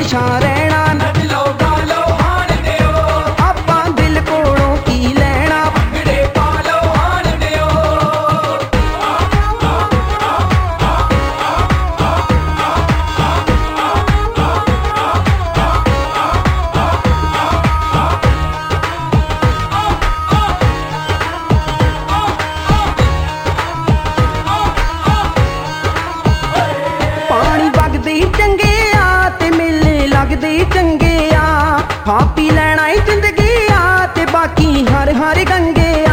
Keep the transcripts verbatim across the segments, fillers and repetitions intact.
हमेशा रहना। नच लो गा लो हाण दियो, आपां दिल कोलों की लैना। भंगड़े पा लो हाण दियो। पानी वगदे चंगे आ ते मेले लगदे चंगे आ। खा पी लैना ही जिंदगी आ ते बाकी हर हर गंगे आ।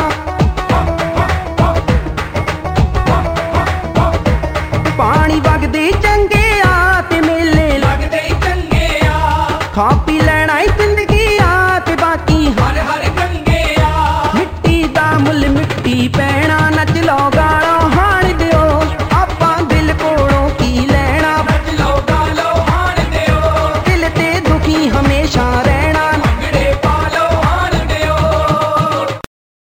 पानी वगदे चंगे आ ते मेले लगदे चंगे आ, खा पी लैना ही जिंदगी आ ते बाकी हर हर गंगे आ। मिट्टी दा मुल मिट्टी पैना। नच लो